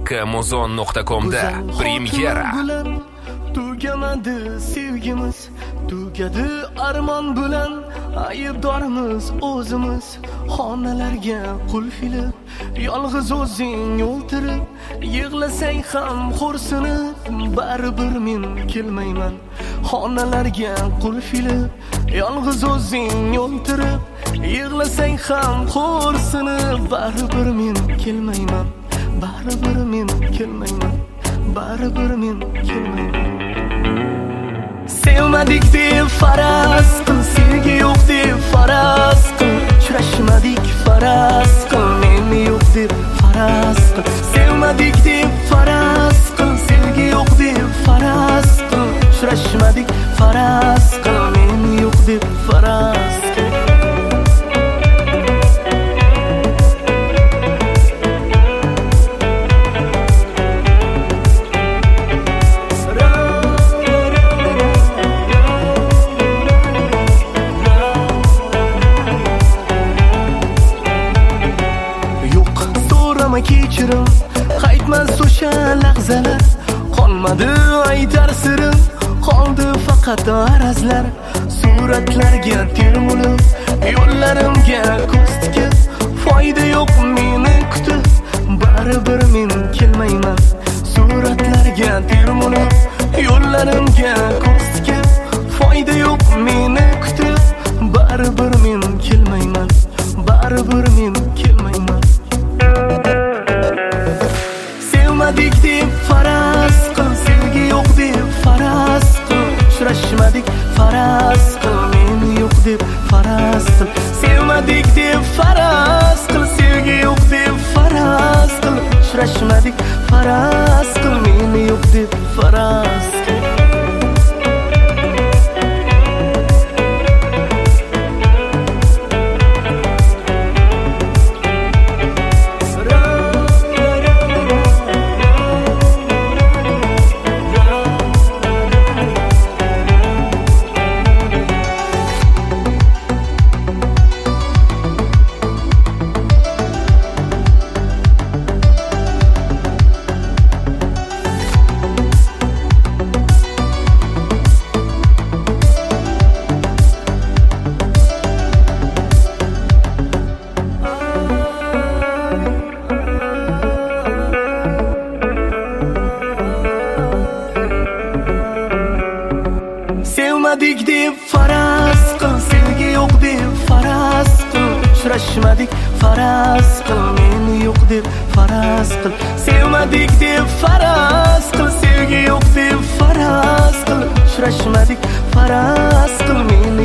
www.muzon.com'da premyera. Tugamadi sevgimiz, tugadi armon bilan, aybdorimiz o'zimiz. Xonalarga qulfilib, yolg'iz o'zing o'ltirib, yig'lasang ham xo'rsinib, baribir men kelmayman. Xonalarga qulfilib, yolg'iz o'zing o'ltirib, yig'lasang ham xo'rsinib, baribir men kelmayman. Baribir men kelmayman. Baribir men kelmayman. Sevmadik deb faraz qil, sevgi yo'q deb faraz qil, uchrashmadik faraz qil, men yo'q deb faraz qil. Sevmadik deb faraz qil, sevgi yo'q deb faraz qil, uchrashmadik faraz qil, men yo'q deb faraz qil. Kechirim, qaytmas o'sha lahzalar, qolmadi aytar sirim, qoldi faqat arazlar. Suratlarga termulib, yo'llarimga ko'z tikib, foyda yo'q meni kutib, baribir men kelmayman. Suratlarga termulib, yo'llarimga ko'z tikib, foyda yo'q meni kutib, baribir men kelmayman. Baribir men kelmayman. Sevmadik deb faraz qil, sevgi yo'q deb faraz qil, uchrashmadik faraz qil, men yo'q deb faraz qil. Sevmadik deb faraz qil, sevgi yo'q deb faraz qil, uchrashmadik faraz qil, men yo'q deb faraz qil. Sevmadik deb faraz qil, sevgi yo'q deb faraz qil, uchrashmadik faraz qil, men yo'q deb faraz qil. Sevmadik deb faraz qil, sevgi yo'q deb faraz qil, uchrashmadik faraz qil, men